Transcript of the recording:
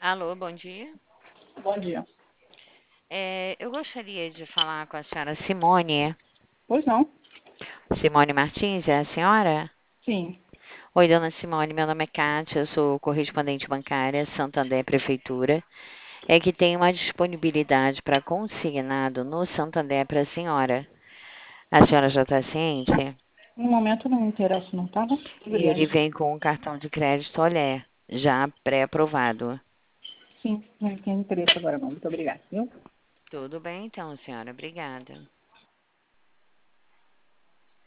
Alô, bom dia. Bom dia. Eu gostaria de falar com a senhora Simone. Pois não? Simone Martins, é a senhora? Sim. Oi, dona Simone, meu nome é Kátia, eu sou correspondente bancária, Santander Prefeitura. É que tem uma disponibilidade para consignado no Santander para a senhora. A senhora já está ciente? No momento não me interessa, não, tá? Bom? E ele Obrigada. vem com um cartão de crédito Olé, já pré-aprovado. Sim, não tem interesse agora não. Muito obrigada, viu? Tudo bem, então, senhora. Obrigada.